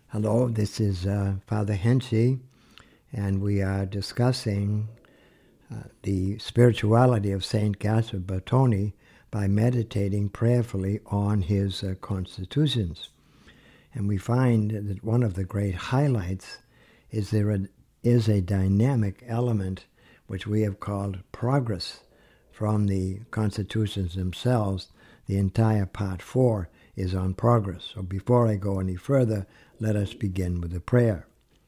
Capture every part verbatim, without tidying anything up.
Hello, this is uh, Father Henshey, and we are discussing uh, the spirituality of Saint Gaspar Bertoni by meditating prayerfully on his uh, constitutions. And we find that one of the great highlights is there a, is a dynamic element which we have called progress from the constitutions themselves. The entire part four is on progress. So before I go any further, let us begin with a prayer.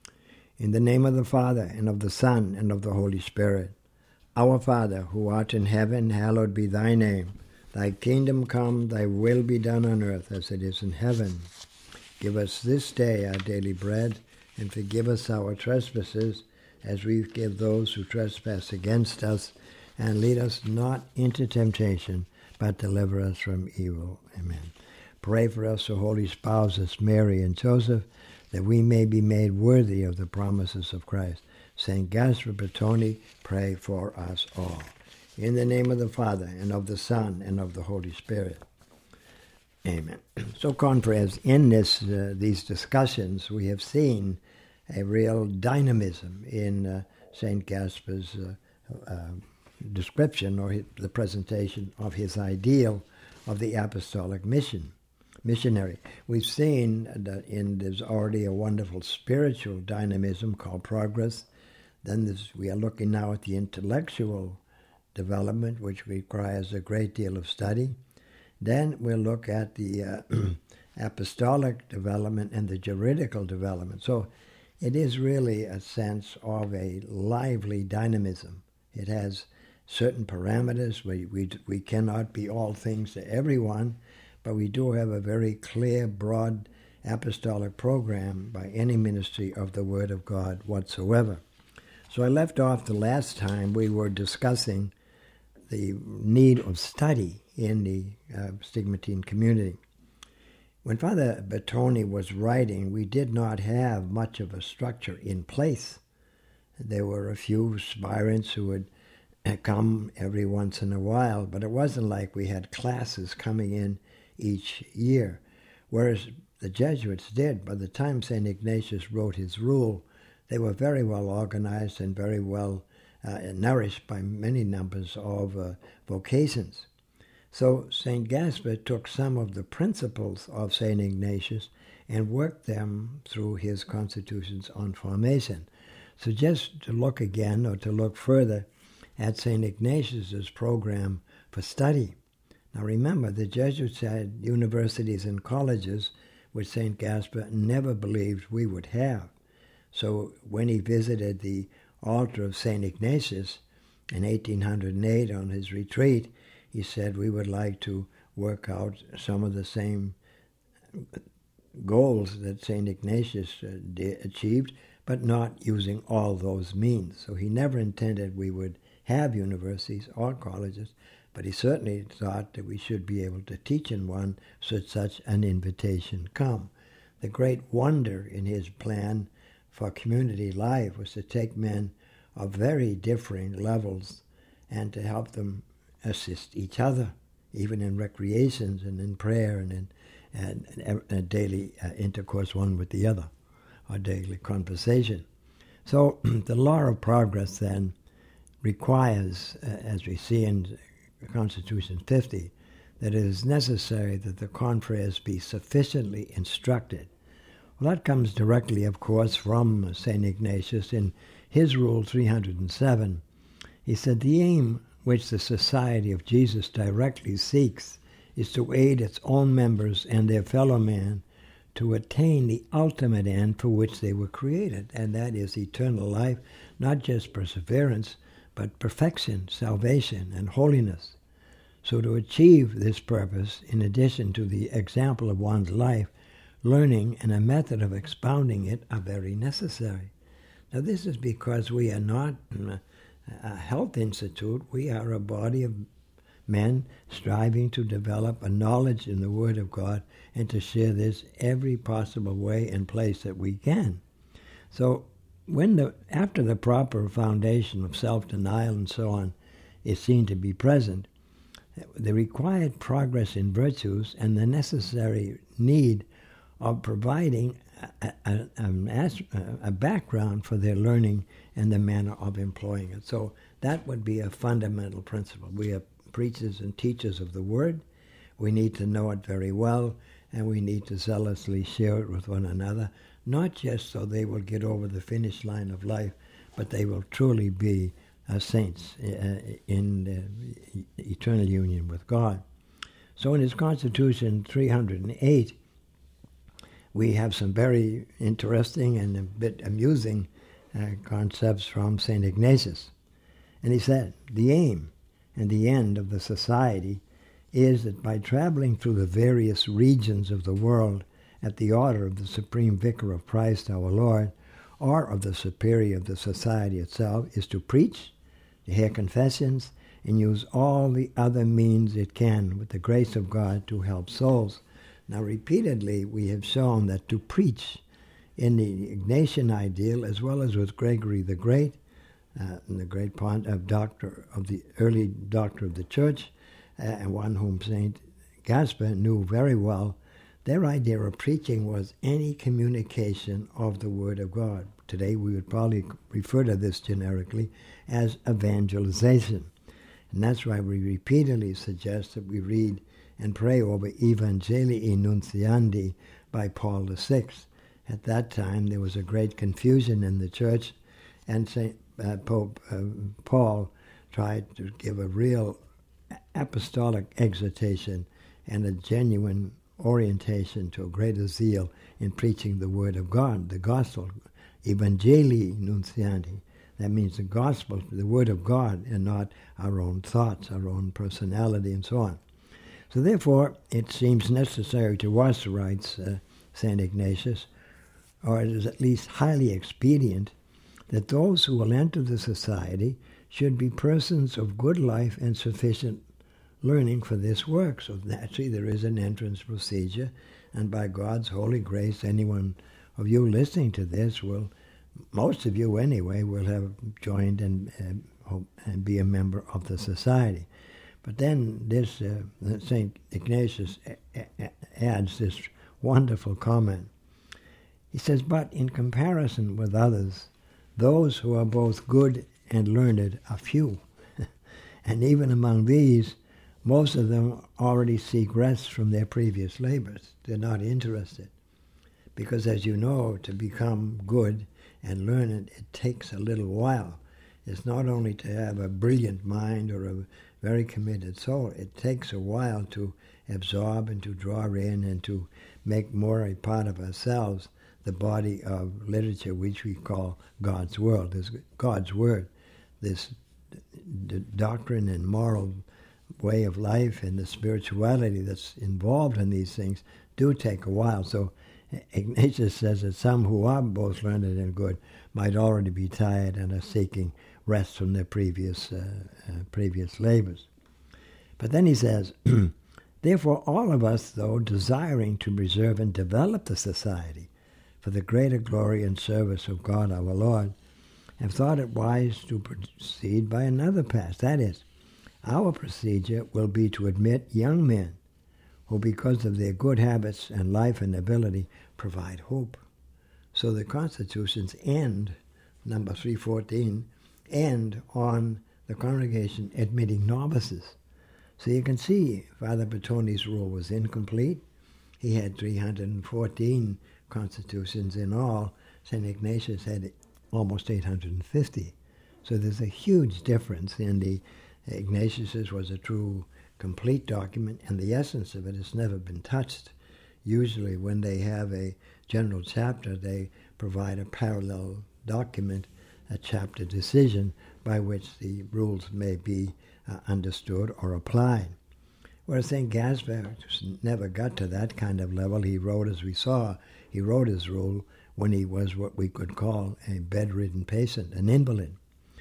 In the name of the Father, and of the Son, and of the Holy Spirit. Our Father, who art in heaven, hallowed be thy name. Thy kingdom come, thy will be done on earth as it is in heaven. Give us this day our daily bread, and forgive us our trespasses, as we forgive those who trespass against us. And lead us not into temptation, but deliver us from evil. Amen. Pray for us, O holy spouses, Mary and Joseph, that we may be made worthy of the promises of Christ. Saint Gaspar Bertoni, pray for us all. In the name of the Father, and of the Son, and of the Holy Spirit. Amen. So, confreres, in this uh, these discussions, we have seen a real dynamism in uh, Saint Gaspar's uh, uh, description or his, the presentation of his ideal of the apostolic mission. Missionary. We've seen that in there's already a wonderful spiritual dynamism called progress. Then there's, we are looking now at the intellectual development, which requires a great deal of study. Then we'll look at the uh, apostolic development and the juridical development. So it is really a sense of a lively dynamism. It has certain parameters. We, we, we cannot be all things to everyone, but we do have a very clear, broad apostolic program by any ministry of the Word of God whatsoever. So I left off the last time we were discussing the need of study in the uh, Stigmatine community. When Father Bertoni was writing, we did not have much of a structure in place. There were a few aspirants who would come every once in a while, but it wasn't like we had classes coming in each year, whereas the Jesuits did. By the time Saint Ignatius wrote his rule, they were very well organized and very well uh, nourished by many numbers of uh, vocations. So Saint Gaspar took some of the principles of Saint Ignatius and worked them through his constitutions on formation. So just to look again, or to look further at Saint Ignatius's program for study. Now remember, the Jesuits had universities and colleges which Saint Gaspar never believed we would have. So when he visited the altar of Saint Ignatius in eighteen oh eight on his retreat, he said we would like to work out some of the same goals that Saint Ignatius uh, achieved, but not using all those means. So he never intended we would have universities or colleges, but he certainly thought that we should be able to teach in one should such an invitation come. The great wonder in his plan for community life was to take men of very differing levels and to help them assist each other, even in recreations and in prayer and in and, and daily uh, intercourse one with the other, or daily conversation. So the law of progress then requires, uh, as we see in Constitution fifty, that it is necessary that the confreres be sufficiently instructed. Well, that comes directly, of course, from Saint Ignatius. In his Rule three hundred seven, he said, the aim which the Society of Jesus directly seeks is to aid its own members and their fellow man to attain the ultimate end for which they were created, and that is eternal life, not just perseverance, but perfection, salvation, and holiness. So to achieve this purpose, in addition to the example of one's life, learning and a method of expounding it are very necessary. Now this is because we are not a health institute. We are a body of men striving to develop a knowledge in the Word of God and to share this every possible way and place that we can. So when the after the proper foundation of self-denial and so on is seen to be present, the required progress in virtues and the necessary need of providing a, a, a, a background for their learning and the manner of employing it. So that would be a fundamental principle. We are preachers and teachers of the Word. We need to know it very well, and we need to zealously share it with one another, not just so they will get over the finish line of life, but they will truly be uh, saints uh, in uh, eternal union with God. So in his Constitution three hundred eight, we have some very interesting and a bit amusing uh, concepts from Saint Ignatius. And he said, the aim and the end of the society is that by traveling through the various regions of the world at the order of the Supreme Vicar of Christ our Lord, or of the superior of the society itself, is to preach, to hear confessions, and use all the other means it can with the grace of God to help souls. Now repeatedly we have shown that to preach in the Ignatian ideal, as well as with Gregory the Great, uh, the great pont of doctor of the early doctor of the Church, uh, and one whom Saint Gaspar knew very well, their idea of preaching was any communication of the Word of God. Today we would probably refer to this generically as evangelization. And that's why we repeatedly suggest that we read and pray over Evangelii Nuntiandi by Paul the Sixth. At that time there was a great confusion in the church, and Saint uh, Pope uh, Paul tried to give a real apostolic exhortation and a genuine orientation to a greater zeal in preaching the Word of God, the Gospel, Evangelii Nuntiandi. That means the Gospel, the Word of God, and not our own thoughts, our own personality, and so on. So therefore, it seems necessary to us, writes uh, Saint Ignatius, or it is at least highly expedient, that those who will enter the society should be persons of good life and sufficient learning for this work. So naturally there is an entrance procedure, and by God's holy grace, anyone of you listening to this will, most of you anyway, will have joined and, uh, and be a member of the society. But then this uh, Saint Ignatius adds this wonderful comment. He says, but in comparison with others, those who are both good and learned are few. And even among these, most of them already seek rest from their previous labors. They're not interested. Because as you know, to become good and learned, it takes a little while. It's not only to have a brilliant mind or a very committed soul. It takes a while to absorb and to draw in and to make more a part of ourselves the body of literature which we call God's world, this God's Word, this d- doctrine and moral way of life and the spirituality that's involved in these things do take a while. So Ignatius says that some who are both learned and good might already be tired and are seeking rest from their previous uh, uh, previous labors. But then he says, therefore all of us, though desiring to preserve and develop the society for the greater glory and service of God our Lord, have thought it wise to proceed by another path. That is, our procedure will be to admit young men who, because of their good habits and life and ability, provide hope. So the constitutions end, number three fourteen, end on the congregation admitting novices. So you can see Father Bertoni's rule was incomplete. He had three hundred fourteen constitutions in all. Saint Ignatius had almost eight hundred fifty. So there's a huge difference in the Ignatius's was a true complete document, and the essence of it has never been touched. Usually when they have a general chapter, they provide a parallel document, a chapter decision, by which the rules may be uh, understood or applied. Whereas Saint Gaspar never got to that kind of level. He wrote, as we saw, he wrote his rule when he was what we could call a bedridden patient, an invalid.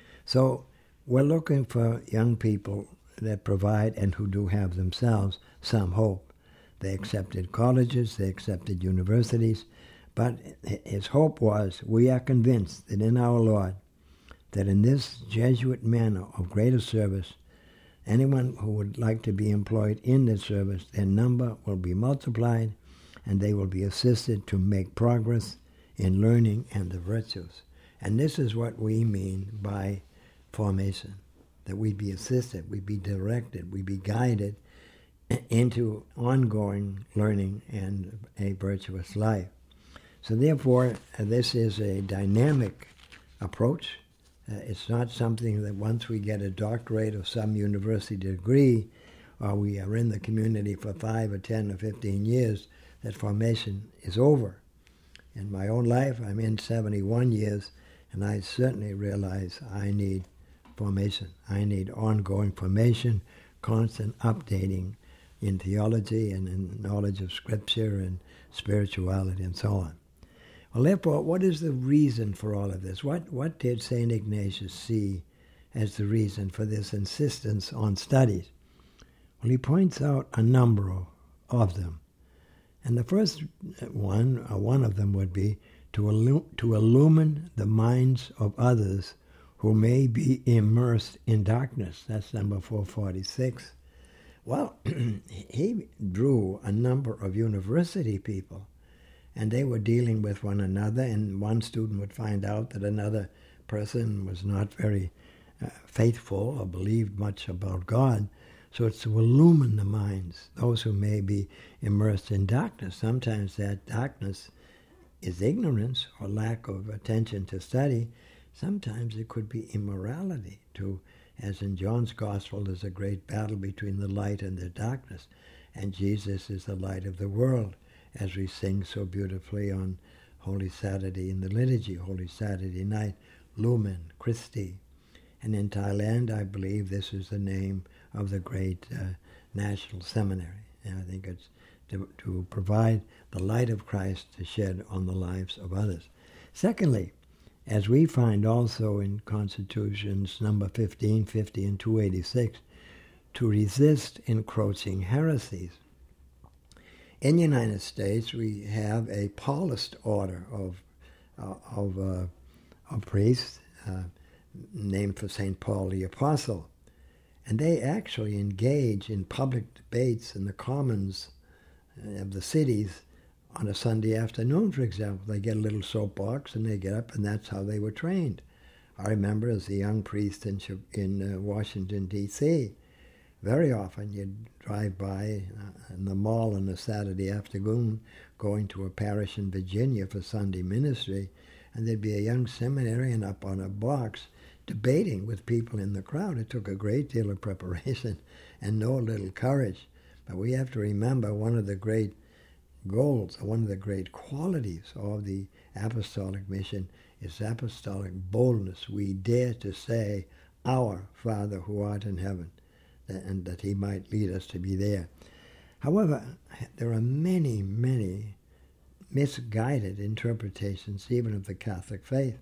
So we're looking for young people that provide and who do have themselves some hope. They accepted colleges, they accepted universities, but his hope was, we are convinced that in our Lord, that in this Jesuit manner of greater service, anyone who would like to be employed in this service, their number will be multiplied, and they will be assisted to make progress in learning and the virtues. And this is what we mean by formation, that we be assisted, we be directed, we be guided into ongoing learning and a virtuous life. So therefore, uh, this is a dynamic approach. Uh, it's not something that once we get a doctorate or some university degree, or we are in the community for five or ten or fifteen years, that formation is over. In my own life, I'm in seventy-one years, and I certainly realize I need formation. I need ongoing formation, constant updating in theology and in knowledge of Scripture and spirituality and so on. Well, therefore, what is the reason for all of this? What, what did Saint Ignatius see as the reason for this insistence on studies? Well, he points out a number of, of them. And the first one, or one of them would be to, illu- to illumine the minds of others who may be immersed in darkness. That's number four forty-six. Well, he drew a number of university people, and they were dealing with one another, and one student would find out that another person was not very uh, faithful or believed much about God. So it's to illumine the minds, those who may be immersed in darkness. Sometimes that darkness is ignorance or lack of attention to study. Sometimes it could be immorality, to, as in John's Gospel, there's a great battle between the light and the darkness, and Jesus is the light of the world, as we sing so beautifully on Holy Saturday in the liturgy, Holy Saturday night, Lumen Christi. And in Thailand, I believe this is the name of the great uh, national seminary. And I think it's to, to provide the light of Christ to shed on the lives of others. Secondly, as we find also in Constitutions number fifteen fifty and two eighty-six, to resist encroaching heresies. In the United States, we have a Paulist order of uh, of, uh, of priests uh, named for Saint Paul the Apostle. And they actually engage in public debates in the commons of the cities on a Sunday afternoon, for example. They get a little soapbox and they get up, and that's how they were trained. I remember as a young priest in, in uh, Washington, D C, very often you'd drive by uh, in the mall on a Saturday afternoon going to a parish in Virginia for Sunday ministry, and there'd be a young seminarian up on a box debating with people in the crowd. It took a great deal of preparation and no little courage. But we have to remember one of the great goals, or one of the great qualities of the apostolic mission is apostolic boldness. We dare to say, "Our Father who art in heaven," and that he might lead us to be there. However, there are many, many misguided interpretations even of the Catholic faith.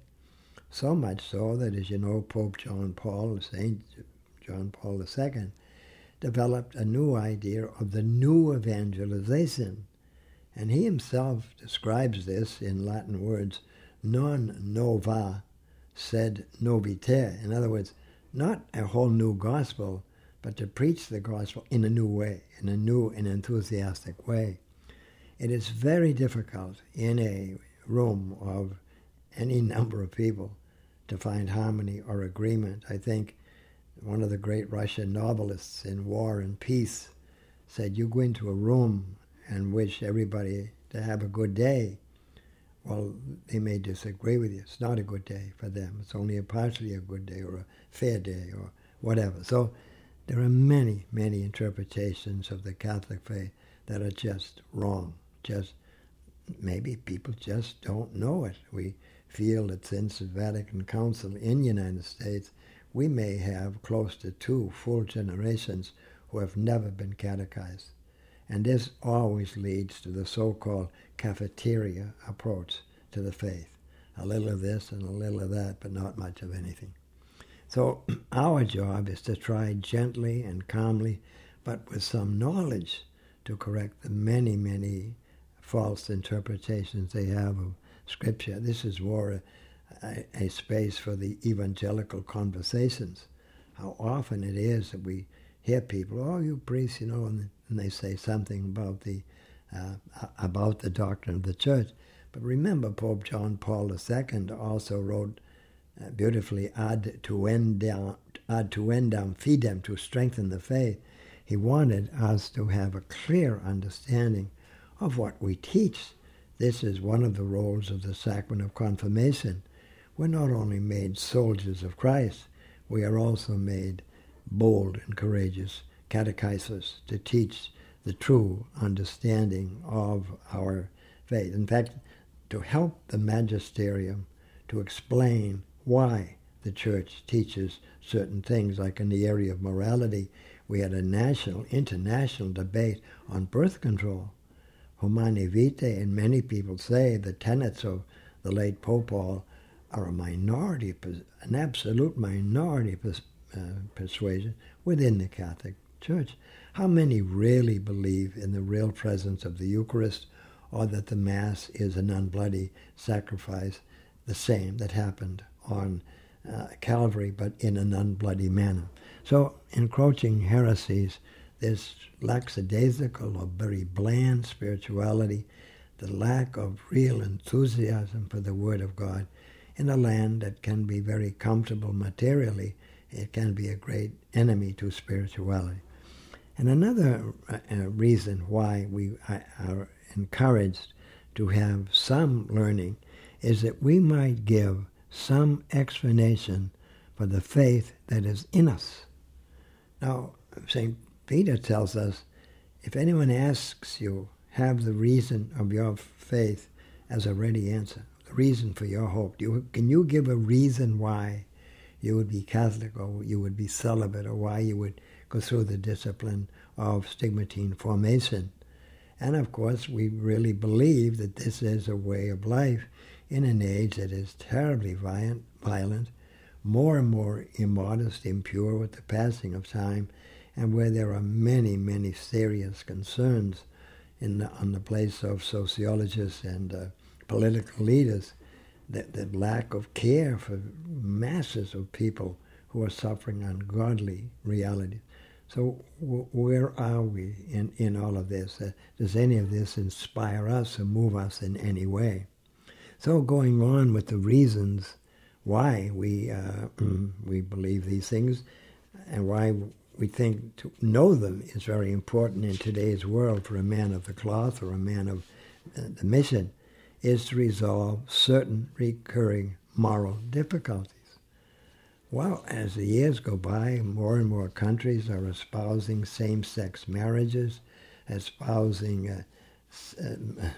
So much so that, as you know, Pope John Paul, Saint John Paul the Second, developed a new idea of the new evangelization. And he himself describes this in Latin words, non nova sed noviter. In other words, not a whole new gospel, but to preach the gospel in a new way, in a new and enthusiastic way. It is very difficult in a room of any number of people to find harmony or agreement. I think one of the great Russian novelists in War and Peace said, you go into a room and wish everybody to have a good day. Well, they may disagree with you. It's not a good day for them. It's only a partially a good day or a fair day or whatever. So there are many, many interpretations of the Catholic faith that are just wrong. Just maybe people just don't know it. We feel that since the Vatican Council in the United States, we may have close to two full generations who have never been catechized. And this always leads to the so-called cafeteria approach to the faith. A little of this and a little of that, but not much of anything. So our job is to try gently and calmly, but with some knowledge, to correct the many, many false interpretations they have of Scripture. This is more a, a, a space for the evangelical conversations. How often it is that we hear people, oh, you priests, you know, and, and they say something about the uh, about the doctrine of the church. But remember, Pope John Paul the Second also wrote uh, beautifully, ad tuendam, ad tuendam fidem, to strengthen the faith. He wanted us to have a clear understanding of what we teach. This is one of the roles of the sacrament of confirmation. We're not only made soldiers of Christ, we are also made bold and courageous catechizers to teach the true understanding of our faith. In fact, to help the magisterium to explain why the church teaches certain things, like in the area of morality, we had a national, international debate on birth control. Humanae Vitae, and many people say the tenets of the late Pope Paul are a minority, an absolute minority pers- uh, persuasion within the Catholic Church. How many really believe in the real presence of the Eucharist, or that the Mass is an unbloody sacrifice, the same that happened on uh, Calvary, but in an unbloody manner? So, encroaching heresies, this lackadaisical or very bland spirituality, the lack of real enthusiasm for the Word of God, in a land that can be very comfortable materially, it can be a great enemy to spirituality. And another uh, reason why we are encouraged to have some learning is that we might give some explanation for the faith that is in us. Now, Saint Peter tells us, if anyone asks you, have the reason of your faith as a ready answer, the reason for your hope. You, can you give a reason why you would be Catholic, or you would be celibate, or why you would go through the discipline of stigmatine formation? And of course, we really believe that this is a way of life in an age that is terribly violent, violent, more and more immodest, impure with the passing of time, and where there are many, many serious concerns in the, on the place of sociologists and uh, political leaders, that, that lack of care for masses of people who are suffering ungodly realities. So w- where are we in, in all of this? Uh, does any of this inspire us or move us in any way? So going on with the reasons why we uh, we believe these things, and why we think to know them is very important in today's world for a man of the cloth or a man of uh, the mission, is to resolve certain recurring moral difficulties. Well, as the years go by, more and more countries are espousing same-sex marriages, espousing uh, uh,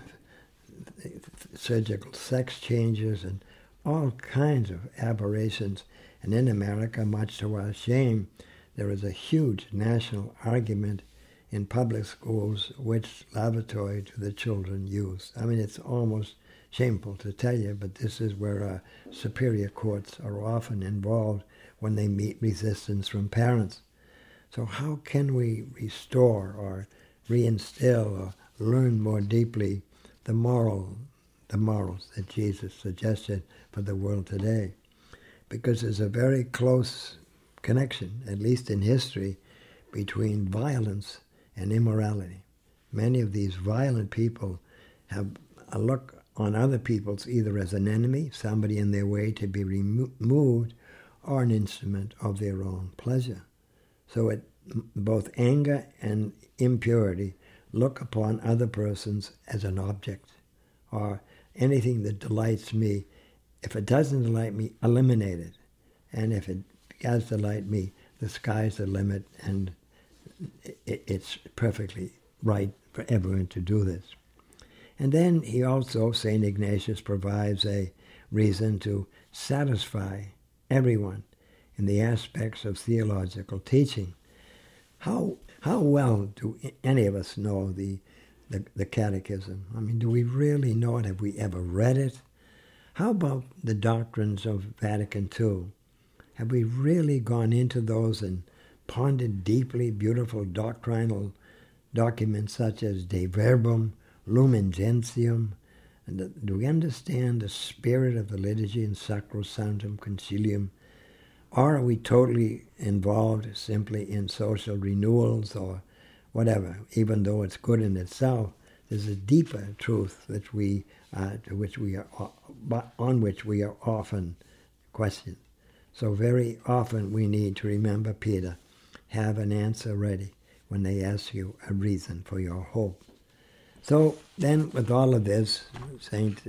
surgical sex changes, and all kinds of aberrations. And in America, much to our shame, there is a huge national argument in public schools which lavatory do the children use. I mean, it's almost shameful to tell you, but this is where uh, superior courts are often involved when they meet resistance from parents. So how can we restore or reinstill or learn more deeply the moral, the morals that Jesus suggested for the world today? Because there's a very close connection, at least in history, between violence and immorality. Many of these violent people have a look on other people's either as an enemy, somebody in their way to be removed, or an instrument of their own pleasure. So it, both anger and impurity look upon other persons as an object, or anything that delights me. If it doesn't delight me, eliminate it. And if it does delight me, the sky's the limit, and it's perfectly right for everyone to do this. And then he also, Saint Ignatius, provides a reason to satisfy everyone in the aspects of theological teaching. How how well do any of us know the, the, the Catechism? I mean, do we really know it? Have we ever read it? How about the doctrines of Vatican Two? Have we really gone into those and pondered deeply beautiful doctrinal documents such as De Verbum, Lumen Gentium? And do we understand the spirit of the liturgy in Sacrosanctum Concilium? Or are we totally involved simply in social renewals or whatever, even though it's good in itself? There's a deeper truth that we, uh, to which we are, on which we are often questioned. So very often we need to remember Peter, have an answer ready when they ask you a reason for your hope. So then with all of this, Saint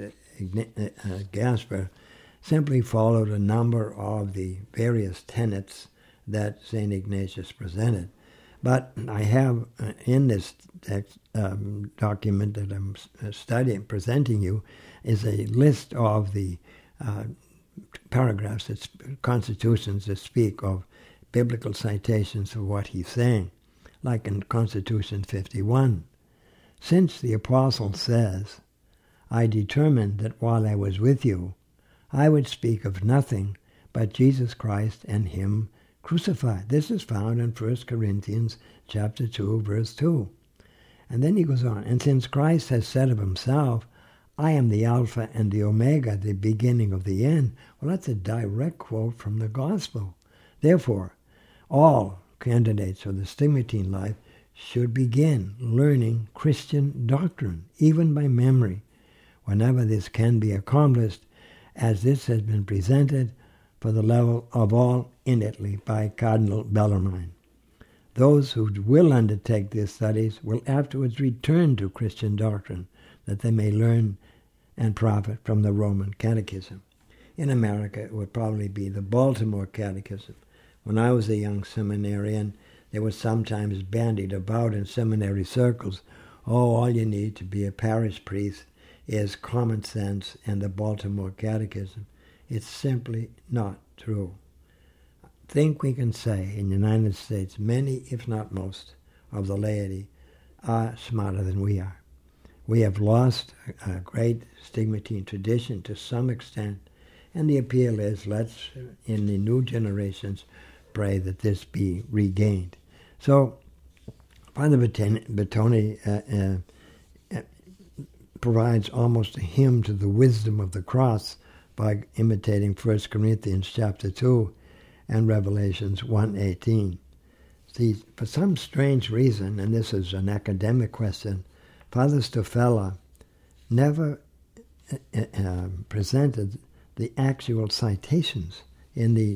Gaspar simply followed a number of the various tenets that Saint Ignatius presented. But I have uh, in this text, um, document that I'm studying, presenting you, is a list of the uh, paragraphs, that constitutions that speak of biblical citations of what he's saying, like in Constitution fifty-one. Since the apostle says, I determined that while I was with you, I would speak of nothing but Jesus Christ and him crucified. This is found in First Corinthians chapter two, verse two. And then he goes on, and since Christ has said of himself, I am the Alpha and the Omega, the beginning of the end. Well, that's a direct quote from the gospel. Therefore, all candidates for the stigmatine life should begin learning Christian doctrine, even by memory, whenever this can be accomplished, as this has been presented for the level of all in Italy by Cardinal Bellarmine. Those who will undertake these studies will afterwards return to Christian doctrine, that they may learn and profit from the Roman Catechism. In America, it would probably be the Baltimore Catechism. When I was a young seminarian, there was sometimes bandied about in seminary circles, oh, all you need to be a parish priest is common sense and the Baltimore Catechism. It's simply not true. I think we can say in the United States, many, if not most, of the laity are smarter than we are. We have lost a great stigmatine tradition to some extent, and the appeal is, let's, in the new generations, pray that this be regained. So, Father Bertone uh, uh, provides almost a hymn to the wisdom of the cross by imitating First Corinthians chapter two and Revelations one eighteen. See, for some strange reason, and this is an academic question, Father Stofella never uh, uh, presented the actual citations in the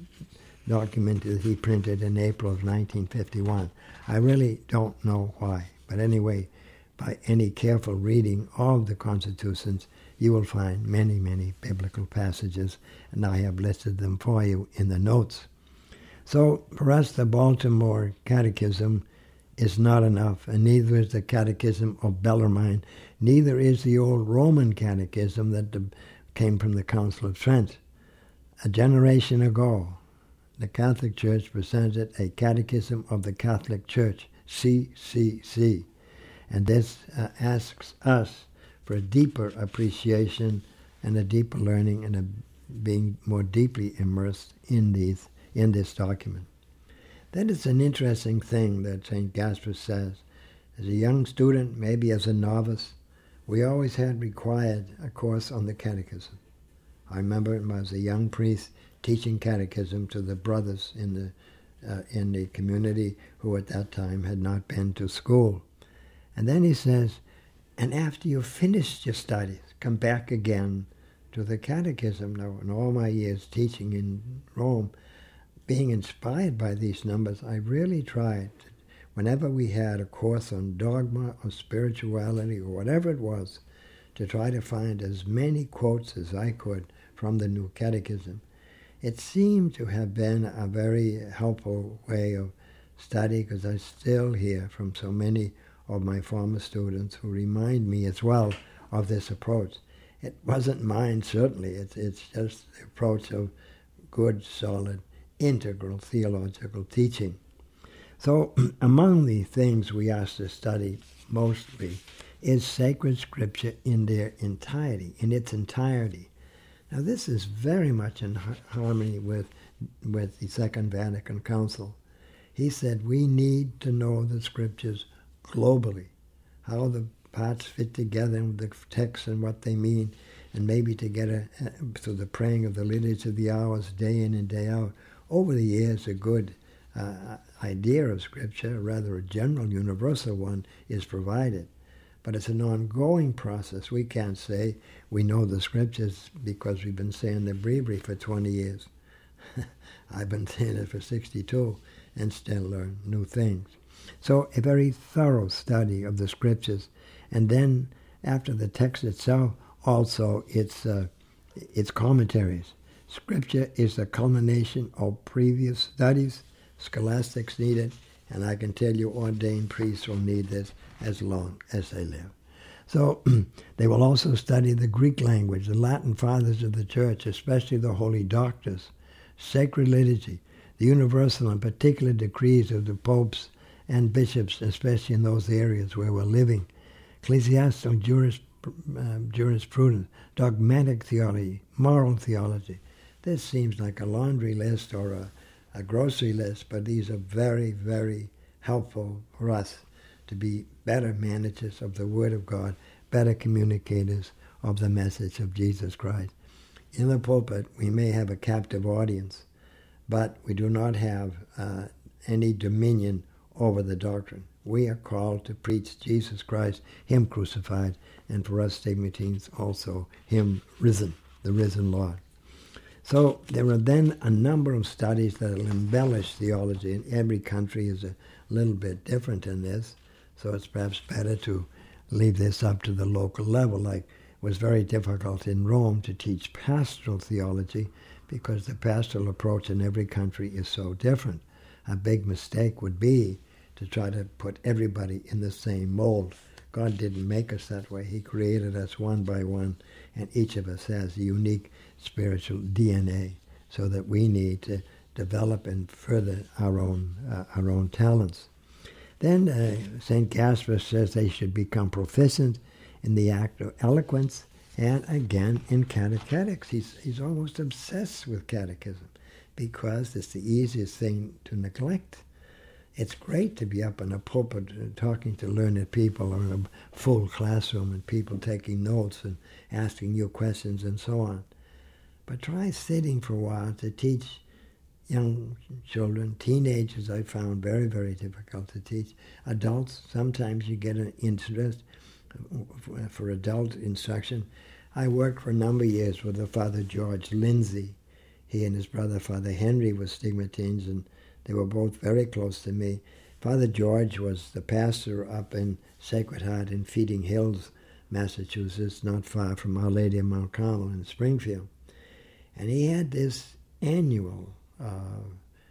document that he printed in April of nineteen fifty-one. I really don't know why, but anyway, by any careful reading of the Constitutions, you will find many, many biblical passages, and I have listed them for you in the notes. So for us, the Baltimore Catechism is not enough, and neither is the Catechism of Bellarmine, neither is the old Roman Catechism that the, came from the Council of Trent. A generation ago, the Catholic Church presented a Catechism of the Catholic Church, C C C, and this uh, asks us for a deeper appreciation and a deeper learning and a being more deeply immersed in these in this document. Then it's an interesting thing that Saint Gaspar says. As a young student, maybe as a novice, we always had required a course on the Catechism. I remember when I was a young priest teaching catechism to the brothers in the uh, in the community who at that time had not been to school. And then he says, and after you've finished your studies, come back again to the catechism. Now, in all my years teaching in Rome, being inspired by these numbers, I really tried, whenever we had a course on dogma or spirituality or whatever it was, to try to find as many quotes as I could from the new catechism. It seemed to have been a very helpful way of study, because I still hear from so many of my former students who remind me as well of this approach. It wasn't mine, certainly. It's, it's just the approach of good, solid, integral theological teaching. So among the things we ask to study mostly is sacred scripture in their entirety, in its entirety. Now this is very much in harmony with, with the Second Vatican Council. He said we need to know the scriptures globally, how the parts fit together with the texts and what they mean, and maybe to get a, through the praying of the liturgy of the hours day in and day out. Over the years, a good uh, idea of scripture, rather a general, universal one, is provided. but it's an ongoing process. We can't say we know the Scriptures because we've been saying the breviary for twenty years. I've been saying it for sixty-two and still learn new things. So a very thorough study of the Scriptures, and then after the text itself, also its, uh, its commentaries. Scripture is the culmination of previous studies. Scholastics need it, and I can tell you ordained priests will need this as long as they live. So they will also study the Greek language, the Latin fathers of the church, especially the holy doctors, sacred liturgy, the universal and particular decrees of the popes and bishops, especially in those areas where we're living, ecclesiastical juris, uh, jurisprudence, dogmatic theology, moral theology. This seems like a laundry list or a, a grocery list, but these are very, very helpful for us to be better managers of the Word of God, better communicators of the message of Jesus Christ. In the pulpit, we may have a captive audience, but we do not have uh, any dominion over the doctrine. We are called to preach Jesus Christ, Him crucified, and for us stigmatines also Him risen, the risen Lord. So there are then a number of studies that will embellish theology, and every country is a little bit different in this, so it's perhaps better to leave this up to the local level. Like it was very difficult in Rome to teach pastoral theology because the pastoral approach in every country is so different. A big mistake would be to try to put everybody in the same mold. God didn't make us that way. He created us one by one, and each of us has a unique spiritual D N A, so that we need to develop and further our own uh, our own talents. Then uh, Saint Gaspar says they should become proficient in the act of eloquence, and again in catechetics. He's he's almost obsessed with catechism because it's the easiest thing to neglect. It's great to be up in a pulpit talking to learned people, or in a full classroom and people taking notes and asking you questions and so on. But try sitting for a while to teach young children. Teenagers I found very, very difficult to teach. Adults, sometimes you get an interest for adult instruction. I worked for a number of years with the Father George Lindsay. He and his brother Father Henry were stigmatines, and they were both very close to me. Father George was the pastor up in Sacred Heart in Feeding Hills, Massachusetts, not far from Our Lady of Mount Carmel in Springfield. And he had this annual uh,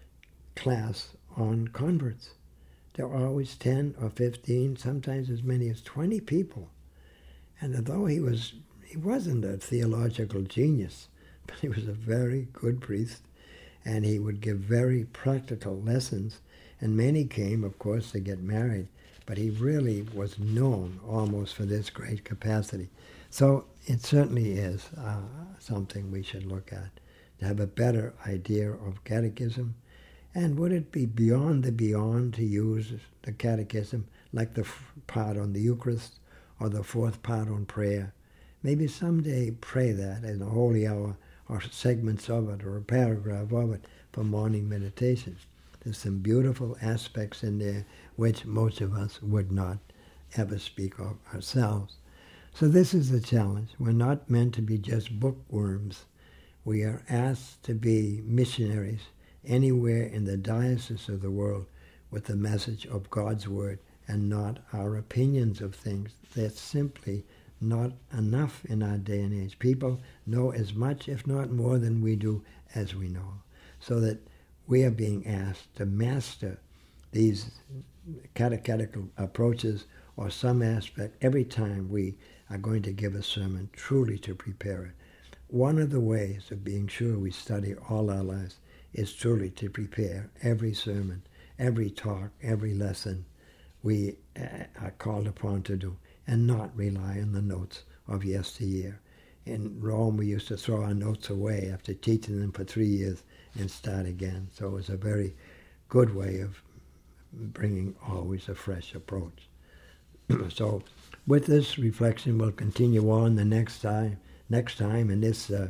class on converts. There were always ten or fifteen, sometimes as many as twenty people. And although he was, he wasn't a theological genius, but he was a very good priest, and he would give very practical lessons. And many came, of course, to get married, but he really was known almost for this great capacity. So it certainly is uh, something we should look at, to have a better idea of catechism. And would it be beyond the beyond to use the catechism like the f- part on the Eucharist or the fourth part on prayer? Maybe someday pray that in a holy hour, or segments of it, or a paragraph of it for morning meditation. There's some beautiful aspects in there which most of us would not ever speak of ourselves. So this is the challenge. We're not meant to be just bookworms. We are asked to be missionaries anywhere in the diocese of the world with the message of God's Word, and not our opinions of things. That's simply not enough in our day and age. People know as much, if not more, than we do as we know. So that we are being asked to master these catechetical approaches, or some aspect, every time we are going to give a sermon, truly to prepare it. One of the ways of being sure we study all our lives is truly to prepare every sermon, every talk, every lesson we are called upon to do, and not rely on the notes of yesteryear. In Rome, we used to throw our notes away after teaching them for three years and start again. So it was a very good way of bringing always a fresh approach. So with this reflection, we'll continue on the next time, next time in this uh,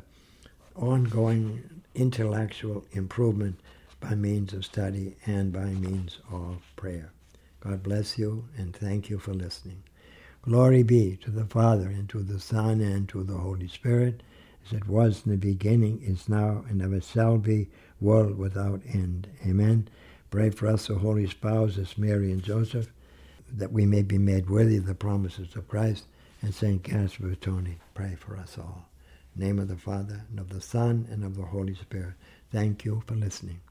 ongoing intellectual improvement by means of study and by means of prayer. God bless you, and thank you for listening. Glory be to the Father, and to the Son, and to the Holy Spirit, as it was in the beginning, is now, and ever shall be, world without end. Amen. Pray for us, O holy spouses, Mary and Joseph, that we may be made worthy of the promises of Christ. And Saint Gaspar Battoni, pray for us all. In the name of the Father, and of the Son, and of the Holy Spirit. Thank you for listening.